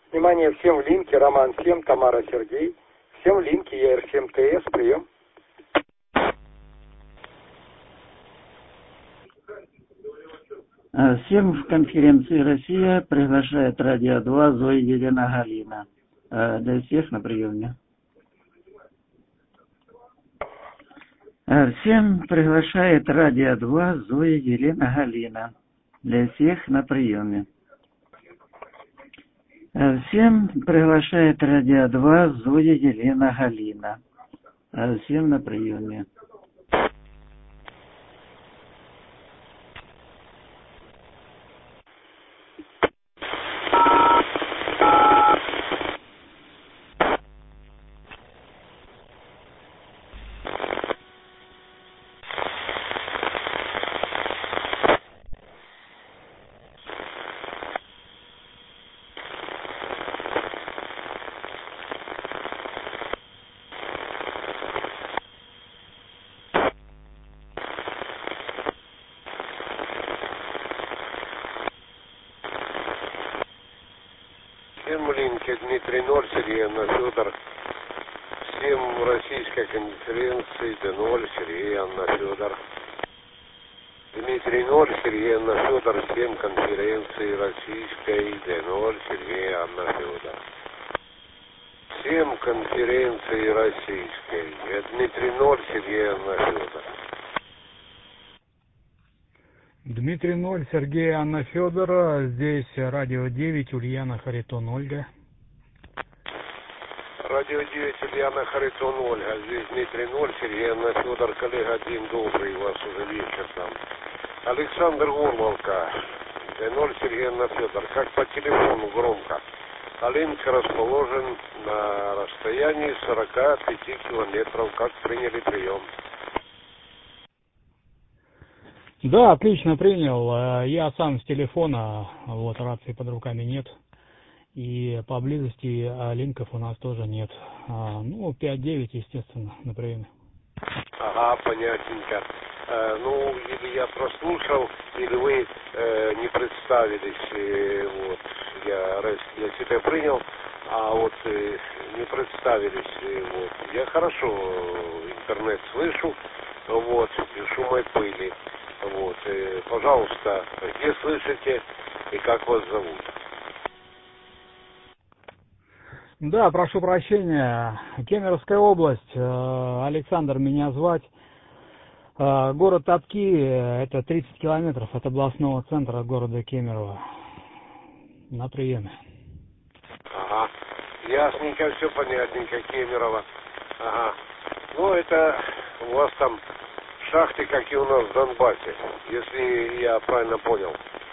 Внимание, всем в линке, Роман 7, Тамара Сергей. Всем в линке, ЕР7ТС, прием. Всем в конференции «Россия» приглашает Радио 2 Зоя Елена Галина. Для всех на приеме. Всем приглашает Радио 2 Зоя Елена Галина. Для всех на приеме. Всем приглашает Радио 2 Зоя Елена Галина. Всем на приеме. Всем в линке Дмитрий Ноль, Сергей Анна Федор. Всем в российской конференции Д0, Сергей Анна Федор. Дмитрий Ноль, Сергей Анна Федор. Всем конференции российской Д0, Сергей Анна Федор. Всем конференции российской. Дмитрий Ноль, Сергей Анна Федор. Дмитрий Ноль, Сергей Анна Федор. Здесь радио 9, Ульяна Харитон Ольга. Радио 9, Ульяна Харитон Ольга. Здесь Дмитрий Ноль, Сергей Анна Федор. Коллега, день добрый, у вас уже вечер там. Александр Горловка. Д0, Сергей Анна Федор. Как по телефону громко. Алинск расположен на расстоянии 45 километров. Как приняли прием? Да, отлично принял. Я сам с телефона, вот рации под руками нет. И поблизости линков у нас тоже нет. 5-9, естественно, на приеме. Ага, понятненько. Или я прослушал, или вы не представились. Вот, я для себя принял, а вот не представились. Вот. Я хорошо интернет слышу, вот, без шума и пыли. Вот, пожалуйста, где слышите и как вас зовут? Да, прошу прощения. Кемеровская область. Александр меня звать. Город Топки, это 30 километров от областного центра города Кемерово. На приеме. Ага, ясненько, все понятненько, Кемерово. Ага. Это у вас там шахты, как и у нас в Донбассе, если я правильно понял.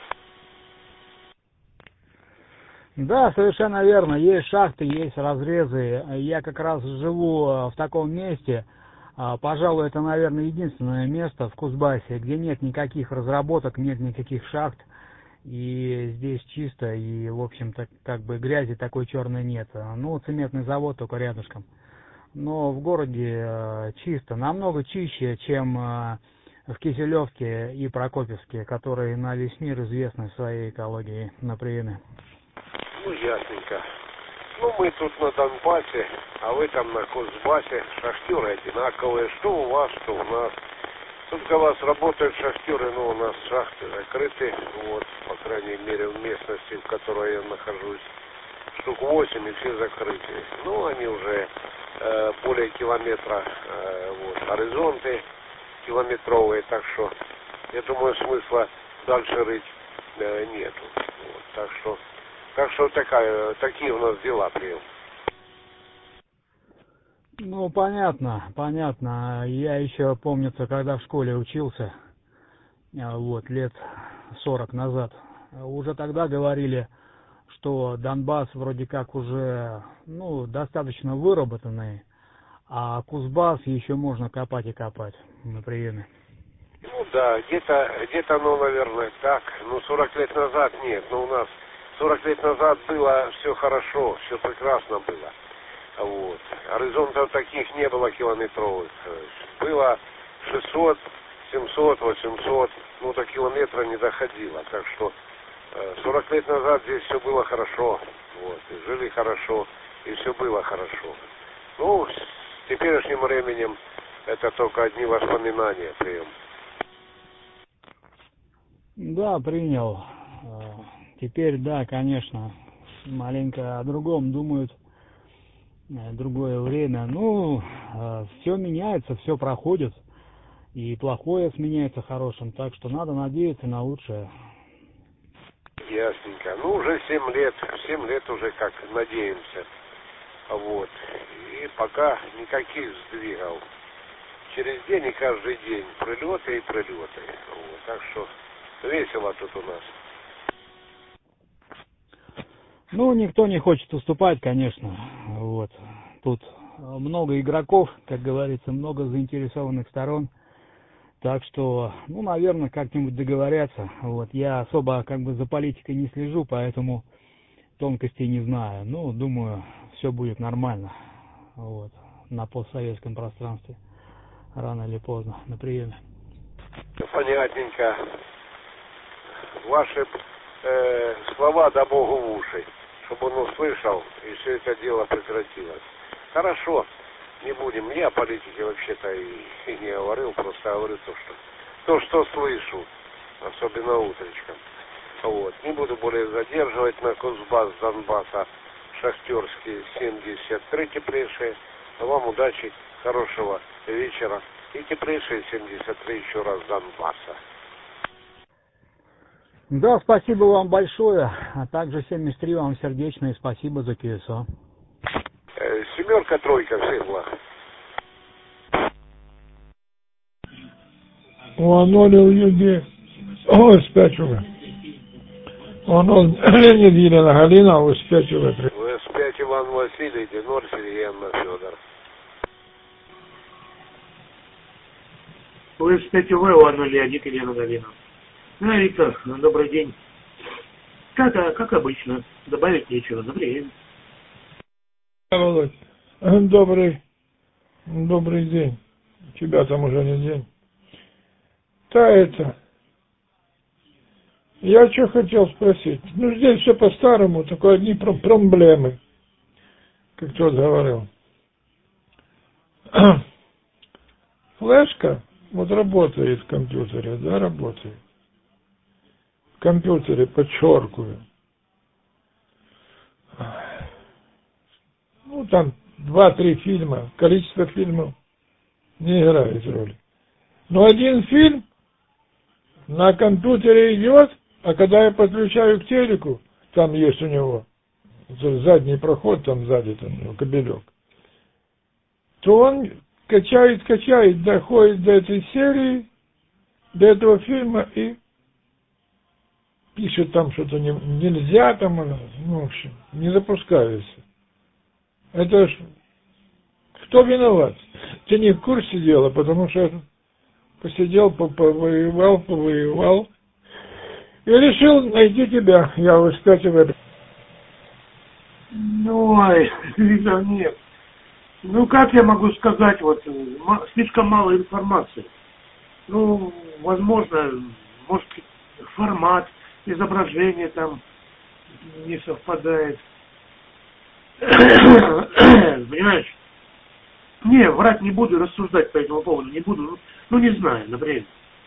Да, совершенно верно. Есть шахты, есть разрезы. Я как раз живу в таком месте. Пожалуй, это, наверное, единственное место в Кузбассе, где нет никаких разработок, нет никаких шахт. И здесь чисто, и, в общем-то, как бы грязи такой черной нет. Цементный завод только рядышком. Но в городе чисто, намного чище, чем в Киселевке и Прокопьевске, которые на весь мир известны своей экологией на приеме. Ясненько. Мы тут на Донбассе, а вы там на Кузбассе. Шахтеры одинаковые. Что у вас, что у нас. Тут у вас работают шахтеры, но у нас шахты закрыты. Вот, по крайней мере, в местности, в которой я нахожусь. Штук 8 и все закрыты. Они уже более километра, горизонты километровые. Так что, я думаю, смысла дальше рыть нету. Вот, так что такие у нас дела, прием. Понятно. Я еще, помнится, когда в школе учился, лет 40 назад, уже тогда говорили, что Донбасс вроде как уже, достаточно выработанный, а Кузбасс еще можно копать и копать на приеме. Да, где-то, наверное, так. 40 лет назад нет, у нас 40 лет назад было все хорошо, все прекрасно было. Вот. Горизонтов таких не было километровых. Было 600, 700, 800, до километра не доходило. Так что 40 лет назад здесь все было хорошо. Вот, и жили хорошо, и все было хорошо. Ну, с теперешним временем это только одни воспоминания, прием. Да, принял. Теперь, да, конечно, маленько о другом думают, другое время. Ну, все меняется, все проходит, и плохое сменяется хорошим, так что надо надеяться на лучшее. Ясненько. Ну, уже 7 лет уже как надеемся. Вот. И пока никаких сдвигов. Через день и каждый день прилеты и прилеты. Вот. Так что весело тут у нас. Ну, никто не хочет уступать, конечно. Вот. Тут много игроков, как говорится, много заинтересованных сторон. Так что, ну, наверное, как-нибудь договорятся. Вот. Я особо как бы за политикой не слежу, поэтому тонкостей не знаю. Ну, думаю, все будет нормально. Вот. На постсоветском пространстве. Рано или поздно. На приеме. Понятненько. Ваши слова да Богу в уши, чтобы он услышал, и все это дело прекратилось. Хорошо, не будем. Я о политике вообще-то и не говорил, просто говорю то, что слышу, особенно утречком. Вот. Не буду более задерживать на Кузбасс, Донбасса, Шахтерский 73 теплейшие. Вам удачи, хорошего вечера. И теплейшие 73 еще раз Донбасса. Да, спасибо вам большое, а также 73 вам сердечное спасибо за QSO. 7, 3, всех благ. Анолил Юге, спячуга. Леонид Елена Галина, вы спячуга. Вы спять Иван Василий, Денор Сергей Анна Федор. Вы спять Иван Леонид Елена Галина. Ну, Виктор, добрый день. Как обычно, добавить нечего, добрый Володь, добрый день. У тебя там уже не день. Я что хотел спросить. Ну, здесь все по-старому, только одни проблемы, как кто-то говорил. Флешка вот работает в компьютере, да, работает. В компьютере, подчеркиваю. Ну, там 2-3 фильма, количество фильмов не играет роли. Но один фильм на компьютере идет, а когда я подключаю к телеку, там есть у него задний проход, там сзади там у него кабелек, то он качает, доходит до этой серии, до этого фильма и пишет там что-то нельзя, там, ну, в общем, не запускается. Это ж кто виноват? Ты не в курсе дела, потому что посидел, повоевал и решил найти тебя. Я вот, кстати, в этом. Ну, Виктор, нет. Ну, как я могу сказать, вот, слишком мало информации. Ну, возможно, может, формат изображения там не совпадает. Понимаешь? Не, врать не буду, рассуждать по этому поводу не буду. Ну, не знаю, например.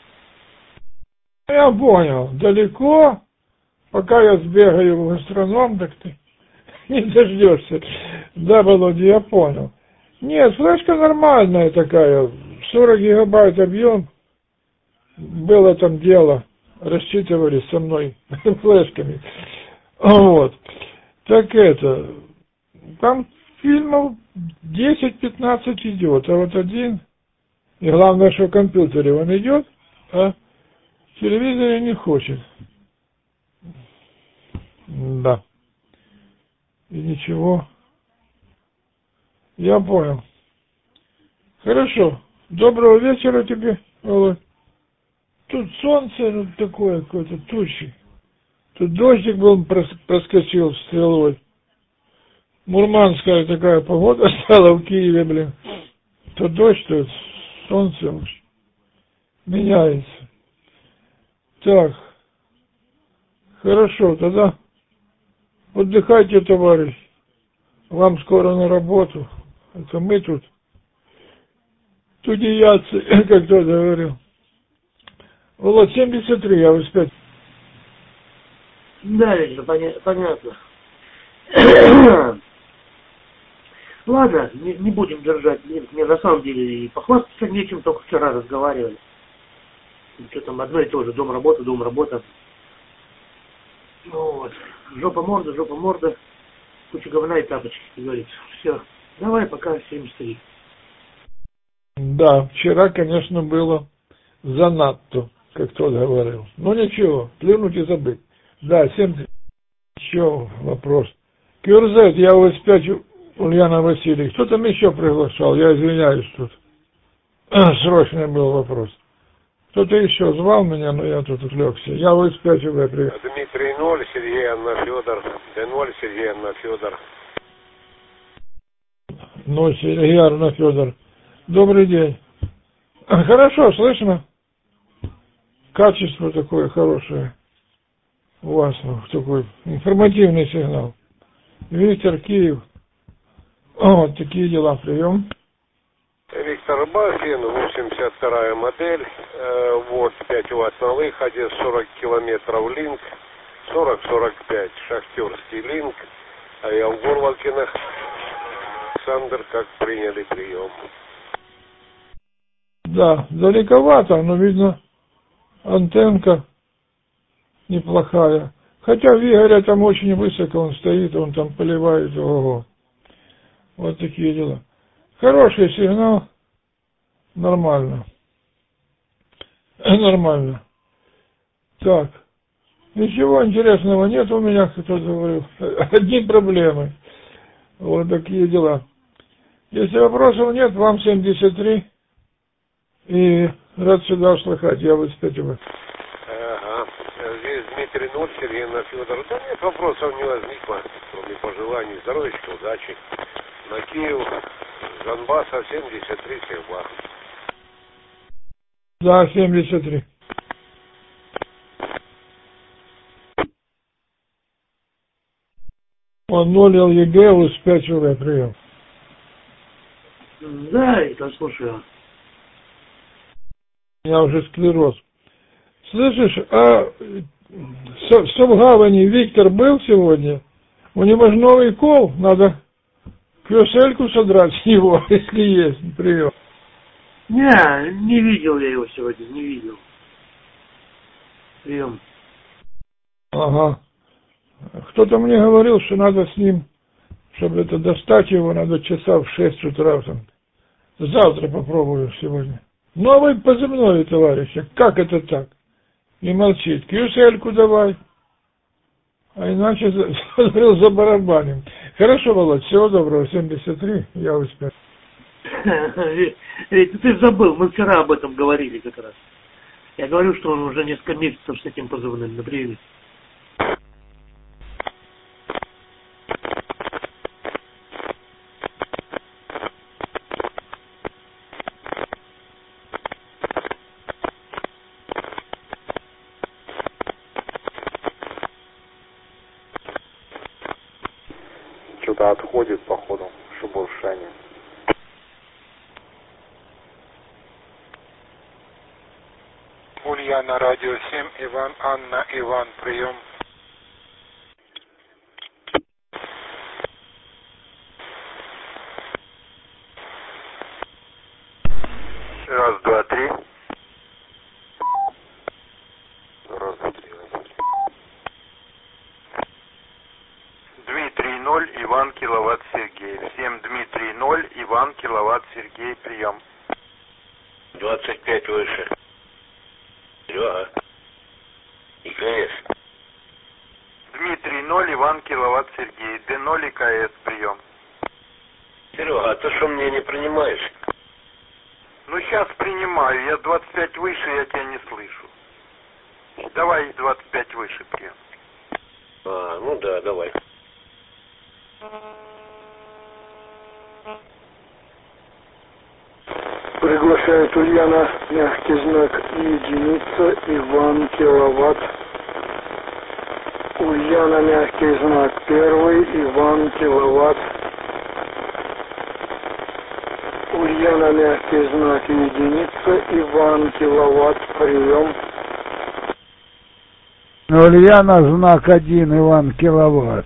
Я понял. Далеко, пока я сбегаю в гастроном, так ты не дождешься. Да, Володя, я понял. Нет, флешка нормальная такая, 40 гигабайт объем. Было там дело, рассчитывались со мной флешками. Вот. Так там фильмов 10-15 идет, а вот один, и главное, что в компьютере он идет, а в телевизоре не хочет. Да. И ничего. Я понял. Хорошо. Доброго вечера тебе, Володь. Тут солнце ну, такое какое-то, тучи. Тут дождик был, проскочил стрелой. Мурманская такая погода стала в Киеве, блин. То дождь, то солнце уж меняется. Так. Хорошо, тогда Отдыхайте, товарищ. Вам скоро на работу. Это мы тут тудеядцы, как кто-то говорил. Володь, 73, я успеть. Да, Виктор, понятно. Ладно, не будем держать. Мне на самом деле и похвастаться нечем, только вчера разговаривали. Что там одно и то же. Дом, работа, дом, работа. Ну вот. Жопа, морда. Куча говна и тапочки, как говорится. Все. Давай, пока 73. Да, вчера, конечно, было занадто, как кто-то говорил. Но ничего, плюнуть и забыть. Да, 73. Еще вопрос. Кюрзет, я УС-5 Ульяна Васильевна. Кто там еще приглашал? Я извиняюсь тут. Срочный был вопрос. Кто-то еще звал меня, но я тут отвлекся. Я УС-5 УВ, привет. Дмитрий 0, Сергей Анна Федор. Д0, Сергей Анна Федор. 0, Сергей Анна Федор. Добрый день. Хорошо, слышно? Качество такое хорошее. У вас такой информативный сигнал. Виктор, Киев. Вот такие дела, прием. Виктор Бафин, 82-я модель, вот 5 Вт на выходе, 40 километров линк, 40-45 шахтерский линк, а я в Горвалкинах. Александр, как приняли прием? Да, далековато, но видно антенка неплохая. Хотя в Игоря там очень высоко он стоит, он там поливает. Ого. Вот такие дела. Хороший сигнал. Нормально. Нормально. Так. Ничего интересного нет у меня, кто-то говорил. Одни проблемы. Вот такие дела. Если вопросов нет, вам 73. И рад всегда услыхать. Я вот опять его. Ага. Здесь Дмитрий 0, Сергей Анна Федор. Да нет, вопросов не возникло. Кроме пожеланий здоровья, удачи. На Киев, Донбасса, 73 Севба. Да, 73. Он 0 ЛЕГ, УС-5 УВ, прием. Да, это слушаю. У меня уже склероз. Слышишь, а в Совгавани Виктор был сегодня? У него же новый кол, надо QSL-ку содрать с него, если есть, прием. Не видел я его сегодня, не видел. Прием. Ага. Кто-то мне говорил, что надо с ним, чтобы это достать его, надо часа в 6 утра. Там. Завтра попробую сегодня. Новый позывной, товарищи. Как это так? И молчит. QSL-ку давай. А иначе за барабанем. Хорошо, Володь, всего доброго. 73, я успел. Ты забыл, мы вчера об этом говорили как раз. Я говорю, что он уже несколько месяцев с этим позывным на приеме. Что-то отходит, походу, шебуршание. Ульяна, радио 7, Иван, Анна, Иван, прием. Раз, два, три. Раз, два, три. Дмитрий 0, Иван, киловатт Сергей. 7, Дмитрий 0, Иван, киловатт Сергей, прием. 25 выше. Серега. И КС. Дмитрий 0, Иван, киловатт Сергей. Д0 и КС, прием. Серега, а ты что мне не принимаешь? Ну, сейчас принимаю. Я 25 выше, я тебя не слышу. Давай 25 выше, прием. А, ну да, давай. Приглашает Ульяна, мягкий знак, единица, Иван, киловатт. Ульяна мягкий знак 1, Иван киловатт. Ульяна мягкий знак единица, Иван киловатт, прием. Ульяна знак 1, Иван киловатт.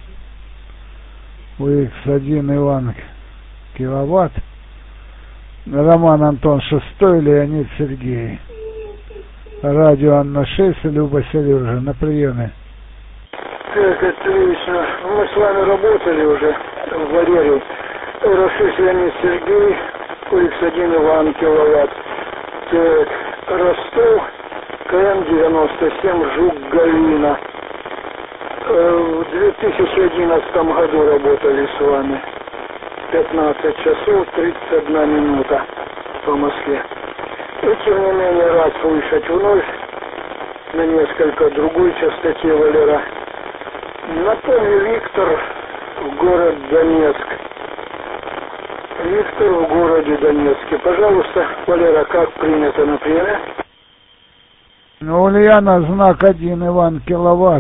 УХ1, Иван киловатт. Роман Антон 6, Леонид Сергей. Радио Анна 6, Люба Сережа, на приеме. Так, отлично. Мы с вами работали уже, Валерий. Р6 Леонид Сергей, УХ1 Иван киловатт. Так, Ростов, КМ-97, Жук Галина. В 2011 году работали с вами. 15 часов 31 минута по Москве. И тем не менее рад слышать вновь на несколько другой частоте, Валера. Напомню, Виктор, в город Донецк. Виктор в городе Донецке. Пожалуйста, Валера, как принято на приеме? Ульяна знак 1, Иван киловатт.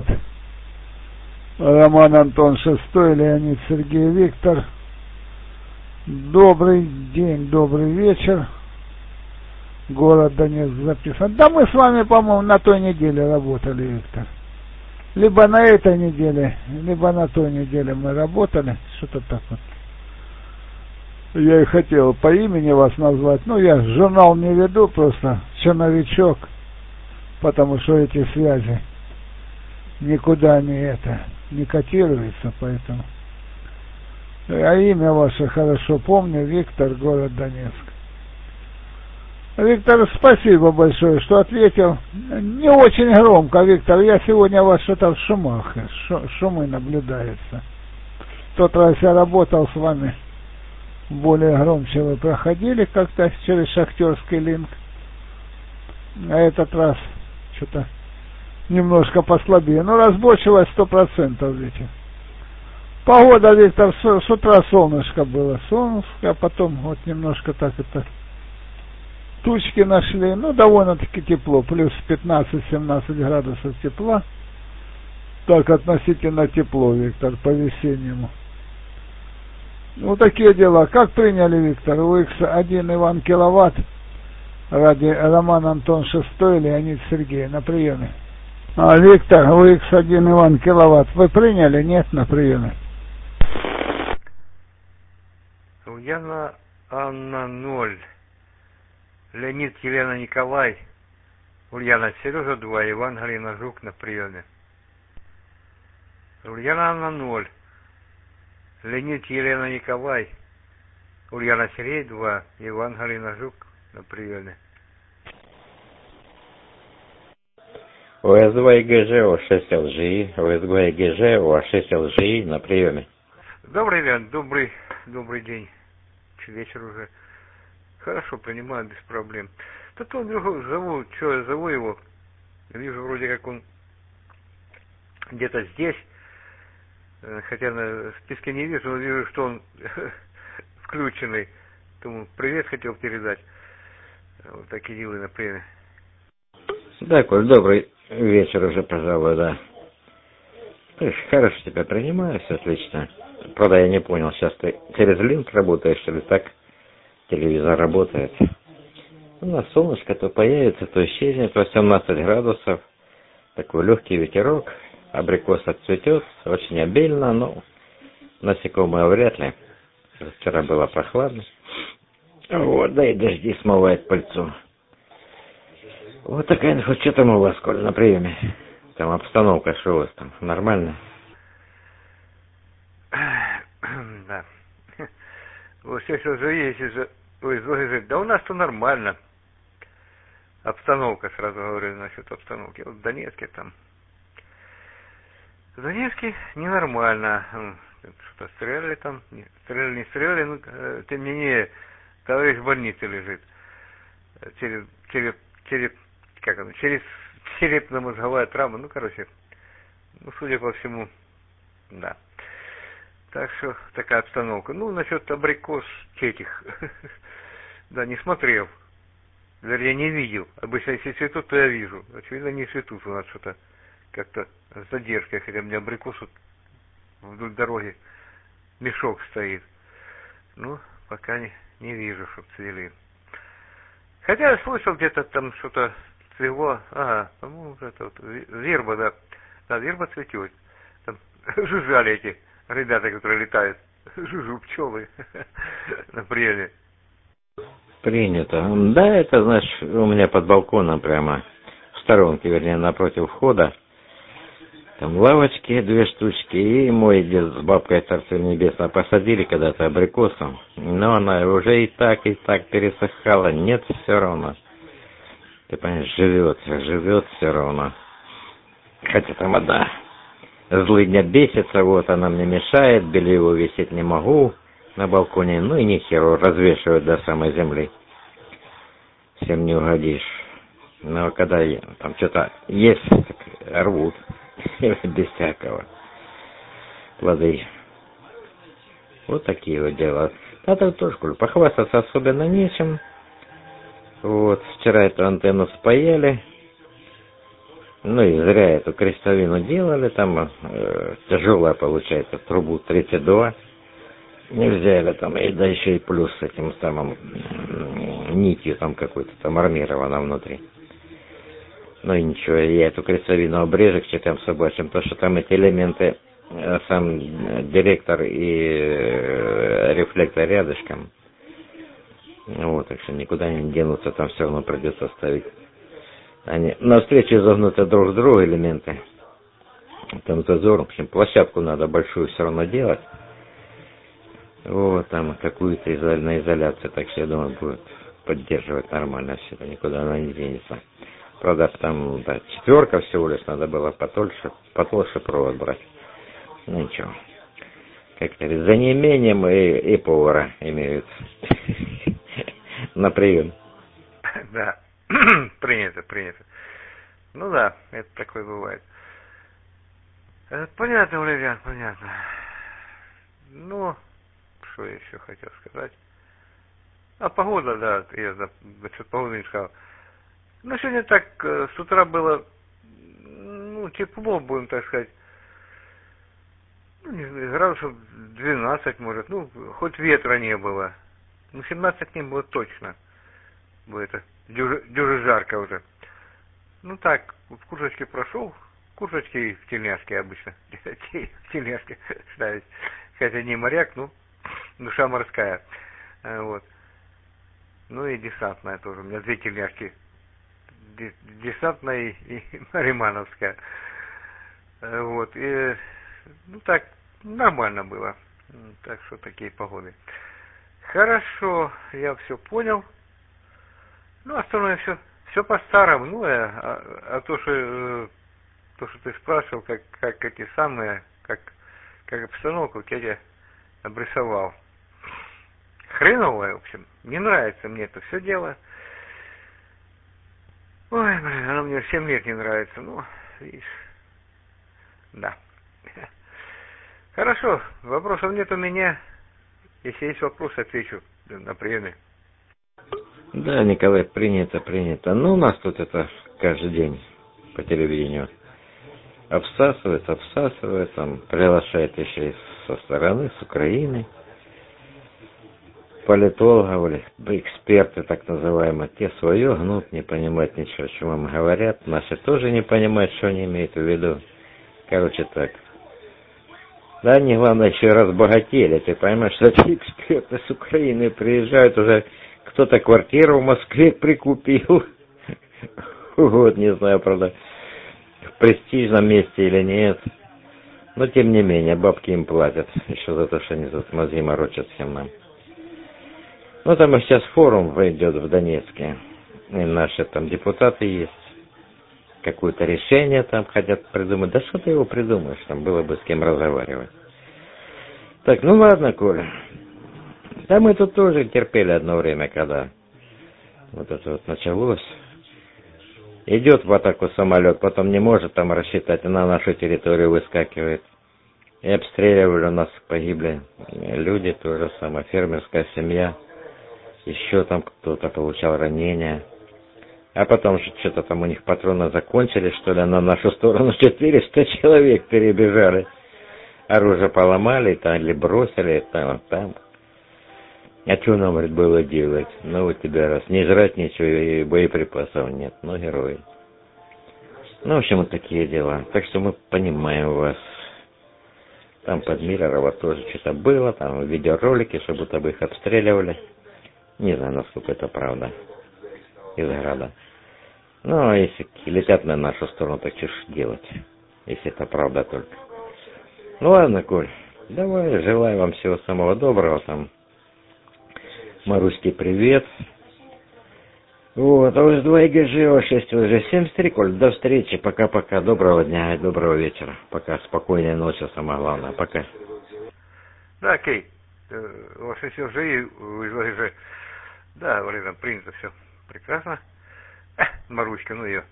Роман Антон 6, Леонид Сергей, Виктор. Добрый день, добрый вечер. Город Донецк записан. Да мы с вами, по-моему, на той неделе работали, Виктор. Либо на этой неделе, либо на той неделе мы работали. Что-то так вот. Я и хотел по имени вас назвать. Ну, я журнал не веду, просто черновичок. Потому что эти связи никуда не котируются, поэтому. А имя ваше хорошо помню, Виктор, город Донецк. Виктор, спасибо большое, что ответил. Не очень громко, Виктор, я сегодня у вас что-то в шумах, шумы наблюдаются. В тот раз я работал с вами, более громче вы проходили как-то через шахтерский линк. А этот раз что-то немножко послабее. Но разборчивость 100%, видите. Погода, Виктор, с утра солнышко было. Солнышко, а потом вот немножко так это тучки нашли. Ну, довольно-таки тепло. Плюс 15-17 градусов тепла. Так относительно тепло, Виктор, по-весеннему. Вот такие дела. Как приняли, Виктор? УХ1 Иван киловатт. Роман Антон 6, Леонид Сергей. На приеме. Виктор, УХ1 Иван киловатт. Вы приняли? Нет, на приеме. Ульяна Анна 0. Леонид Елена Николай. Ульяна Сережа 2. Иван Галина Жук на приеме. Ульяна Анна 0. Леонид Елена Николай. Ульяна Сергей 2. Иван Галина Жук на приеме. ОС-2 ИГЖ, О6 ЛЖИ, ОС-2 ИГЖ, О6 ЛЖИ на приеме. Добрый день, добрый день. Вечер уже. Хорошо, принимаю, без проблем. Тут он зову его. Вижу, вроде как он где-то здесь. Хотя на списке не вижу, но вижу, что он включенный. Тому привет хотел передать. Вот такие дела на приеме. Да, Коль, добрый вечер уже, пожалуй, да. Хорошо тебя принимаю, все отлично. Правда, я не понял, сейчас ты через линк работаешь или так? Телевизор работает. У нас солнышко то появится, то исчезнет, 18 градусов. Такой легкий ветерок. Абрикос отцветет, очень обильно, но насекомые вряд ли. Вчера было прохладно. Вот, да и дожди смывает пыльцу. Вот такая инфа. Что там у вас, Коль, на приеме? Там обстановка, что у вас там? Нормально? Да. Вот сейчас уже есть, да у нас-то нормально. Обстановка, сразу говорю насчет обстановки. Вот в Донецке там. В Донецке ненормально. Что-то стреляли там. Не стреляли, но тем не менее, товарищ в больнице лежит. Через черепно-мозговая травма, судя по всему, да. Так что такая обстановка. Насчет абрикос этих, да, не смотрел. Вернее, не видел. Обычно, если цветут, то я вижу. Очевидно, не цветут у нас что-то. как-то с задержкой, хотя у меня абрикос вот вдоль дороги мешок стоит. Ну, пока не вижу, чтоб цвели. Хотя я слышал, где-то там что-то цвело. Ага, по-моему, это вот верба, да. Да, верба цветет. Там жужжали эти ребята, которые летают. Жужжу пчелы на приеме. Принято. Да, это, знаешь, у меня под балконом прямо в сторонке, вернее, напротив входа. Там лавочки, 2 штучки, и мой дед с бабкой, Царство Небесное, посадили когда-то абрикосом, но она уже и так пересыхала, нет, все равно. Ты понимаешь, живет все равно. Хотя там одна злыдня бесится, вот она мне мешает, белье висеть не могу на балконе, ну и ни херу, развешивают до самой земли. Всем не угодишь. Но когда там что-то есть, так рвут. Без всякого. Плоды. Вот такие вот дела. Надо тоже, похвастаться особенно нечем. Вот, вчера эту антенну спаяли. Ну и зря эту крестовину делали. Там тяжелая получается, трубу 32. Не взяли там, и да еще и плюс с этим самым нитью там какой-то там армировано внутри. Ну и ничего, я эту крестовину обрежу к чертям собачьим, потому что там эти элементы, сам директор и рефлектор рядышком. Вот, так что никуда не денутся, там все равно придется ставить. Они навстречу загнуты друг с другу элементы. Там зазор, в общем, площадку надо большую все равно делать. Вот, там какую-то на изоляцию, так что я думаю, будет поддерживать нормально все это, никуда она не денется. Правда, там, да, 4 всего лишь, надо было потолще провод брать. Ну ничего. Как говорится, за неимением и повара имеют на прием. Да, принято. Ну да, это такое бывает. Понятно, Валерьян, понятно. Ну, что я еще хотел сказать? А погода, да, я насчет погоды не сказал. Ну, сегодня так, с утра было, ну, тепло, будем так сказать, ну, не знаю, градусов 12, может, ну, хоть ветра не было. Ну, 17 не было точно. Было это дюже жарко уже. Ну, так, в курточке прошел, курточки и в тельняшке обычно, в тельняшке ставить. Хотя не моряк, ну, душа морская, вот. Ну, и десантная тоже, у меня 2 тельняшки. Десантная и Маримановская. Вот. И, ну так, нормально было. Так что такие погоды. Хорошо, я все понял. Ну, остальное все по-старому. Ну, то, что ты спрашивал, как эти самые, как обстановка, я тебе обрисовал. Хреновое, в общем. Не нравится мне это все дело. Ой, блин, оно мне 7 лет не нравится. Ну, видишь. Да. Хорошо, вопросов нет у меня. Если есть вопросы, отвечу на приеме. Да, Николай, принято. Ну, у нас тут это каждый день по телевидению обсасывает, там приглашает еще и со стороны, с Украины. Политологов, эксперты так называемые, те свое гнут, не понимают ничего, о чем им говорят. Наши тоже не понимают, что они имеют в виду. Короче, так. Да, они, главное, еще разбогатели. Ты понимаешь, что эти эксперты с Украины приезжают, уже кто-то квартиру в Москве прикупил. Вот, не знаю, правда, в престижном месте или нет. Но, тем не менее, бабки им платят. Еще за то, что они тут мозги морочат всем нам. Ну, там сейчас форум идет в Донецке, и наши там депутаты есть, какое-то решение там хотят придумать. Да что ты его придумаешь, там было бы с кем разговаривать. Так, ну ладно, Коля. Да мы тут тоже терпели одно время, когда вот это вот началось. Идет в атаку самолет, потом не может там рассчитать, и на нашу территорию выскакивает. И обстреливали, у нас погибли люди, то же самое, фермерская семья. Еще там кто-то получал ранения. А потом что-то там у них патроны закончились, что ли, на нашу сторону 400 человек перебежали. Оружие поломали, там, или бросили, там. А что нам, говорит, было делать? Ну, вот тебя раз не жрать ничего, и боеприпасов нет. Ну, герои. Ну, в общем, вот такие дела. Так что мы понимаем вас. Там под Миллерово тоже что-то было, там видеоролики, что будто бы их обстреливали. Не знаю, насколько это правда. Из града. Ну, а если летят на нашу сторону, так что ж делать? Если это правда только. Ну ладно, Коль, давай, желаю вам всего самого доброго там. Маруське привет. Вот, ОС-2 ГЖ, 6 уже 73, Коль, до встречи, пока-пока, доброго дня и доброго вечера. Пока, спокойной ночи, самое главное, пока. Да, окей. Ваши СЖИ, ОС-2 ГЖ, да, вроде там принято все прекрасно. Маруська, ну ее.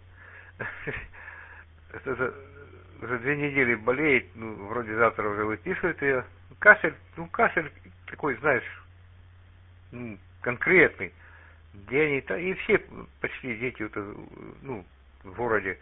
Это за 2 недели болеет, ну, вроде завтра уже выписывают ее. Кашель такой, знаешь, ну, конкретный. Где они, и все почти дети вот, ну, в городе.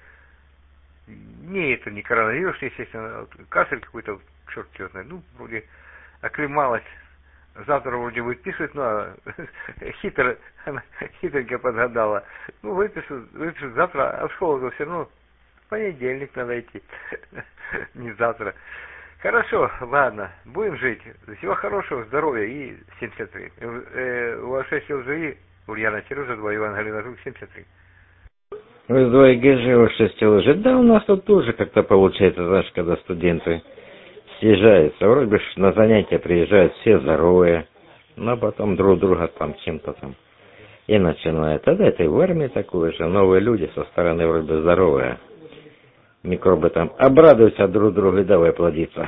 Не коронавирус, естественно, кашель какой-то, черт его знает, ну, вроде оклемалась. Завтра вроде выписывают, но хитренько подгадала. Ну, выпишут завтра, а в школу все равно в понедельник надо идти. Не завтра. Хорошо, ладно, будем жить. Всего хорошего, здоровья и 73. У вас 6 ЛЖИ, Ульяна Сережа, 2 Иван Галина Жук, 73. Вы 2 ГЖ, 6 ЛЖ. Да, у нас тут тоже как-то получается, знаешь, когда студенты съезжаются, вроде бы на занятия приезжают все здоровые, но потом друг друга там чем-то там и начинают. Тогда это и в армии такое же, новые люди со стороны вроде бы здоровые. Микробы там обрадуются друг другу и давай плодиться.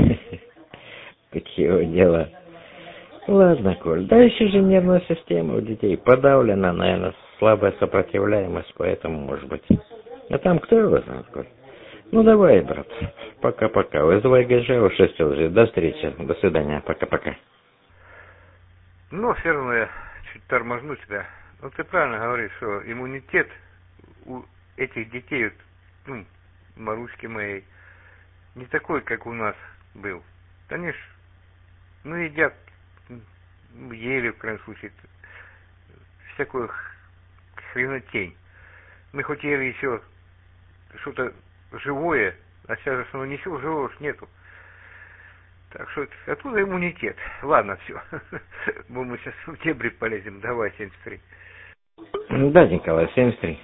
Такие вот дела. Ладно, Коль, да еще же нервная система у детей подавлена, наверное, слабая сопротивляемость, поэтому, может быть. А там кто его знает, Коль? Ну давай, брат. Пока-пока. ОС-2 ГЖ, 6 ЛЖ. До встречи. До свидания. Пока-пока. Ну, все равно я чуть торможну тебя. Ну, ты правильно говоришь, что иммунитет у этих детей, ну, Маруськи моей, не такой, как у нас был. Конечно, ну, едят, ели, в крайнем случае, всякую хренотень. Мы хоть ели еще что-то живое, а сейчас же ничего живого нету. Так что оттуда иммунитет. Ладно, все. Мы сейчас в дебри полезем. Давай, 73. Да, Николай, 73.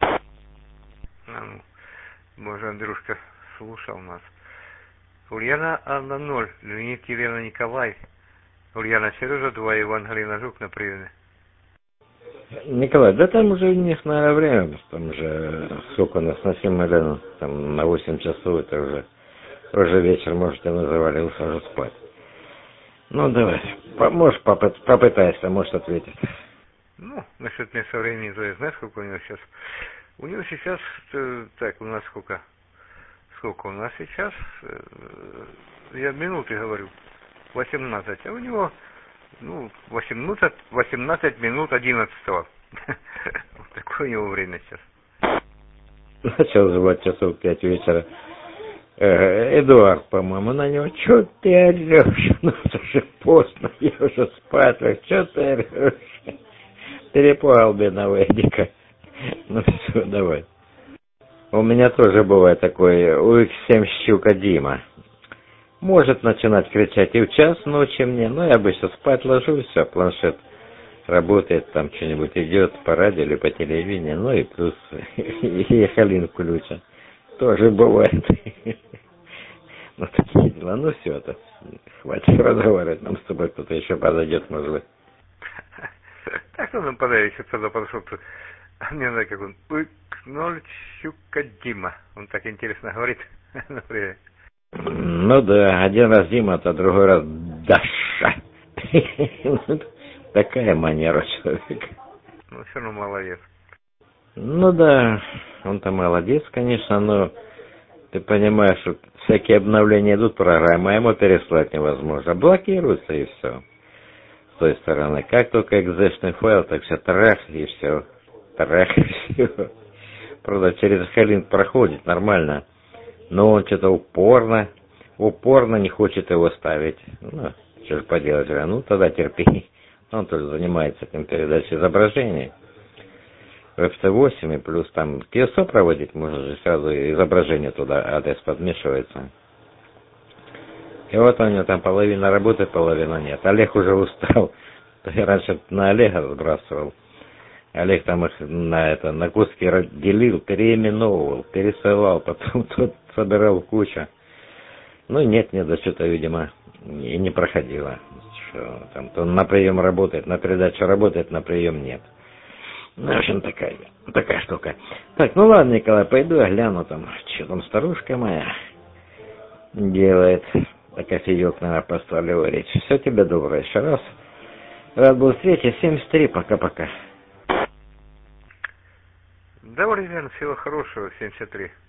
Боже, Андрюшка слушал нас. Ульяна Анна 0, Леонид Елена Николай. Ульяна Сережа 2, Иван Галина Жук на приеме. Николай, да там уже у них, наверное, время, там же, сколько у нас на 7 или там на 8 часов, это уже вечер, может, и называли, уже спать. Ну, давай, можешь попытайся, может, ответить. Ну, насчет места времени, то есть, знаешь, сколько у него сейчас? У него сейчас, так, у нас сколько? Сколько у нас сейчас? Я минуты говорю, 18, а у него, ну, 18 минут 11-го. Вот такое у него время сейчас. Начал звать часов 5 вечера. Эдуард, по-моему, на него, что ты орешь? Ну, это же поздно, я уже спать, что ты орешь? Перепугал бедного Эдика. Ну все, давай. У меня тоже бывает такой УХ-7 щука Дима. Может начинать кричать и в час ночи мне, но я обычно спать ложусь, все, планшет работает, там что-нибудь идет по радио или по телевидению, ну и плюс Ехалин включен. Тоже бывает. Ну такие дела, ну все это. Хватит разговаривать, нам с тобой кто-то еще подойдет, может быть. Так кто нам подойдет, еще кто-то подошел. Не знаю, как он. Ноль щука Дима. Он так интересно говорит. Например. Ну да, один раз Дима, а другой раз Даша. Такая манера человека. Ну, все равно молодец. Ну да, он-то молодец, конечно, но ты понимаешь, что всякие обновления идут программы, а ему переслать невозможно. Блокируется и все. С той стороны. Как только экзешный файл, так все трах и все. трах, все. Правда, через Халинг проходит нормально, но он что-то упорно не хочет его ставить. Ну, что же поделать, ну тогда терпи. Он тоже занимается этим передачей изображений. В FT8 и плюс там TSO проводить, можно же сразу изображение туда, адрес подмешивается. И вот у него там половина работает, половина нет. Олег уже устал. Я раньше на Олега сбрасывал. Олег там их на куски делил, переименовывал, пересылал, потом тот собирал кучу. Ну нет, да что-то, видимо, и не проходило. Что, там, то на прием работает, на передачу работает, на прием нет. Ну, в общем, такая штука. Так, ну ладно, Николай, пойду я гляну там, что там старушка моя делает. А кофеек, наверное, поставлю варить. Все, тебе доброе еще раз. Рад был встрече. 73, пока-пока. Да, Валерьян, всего хорошего, 73.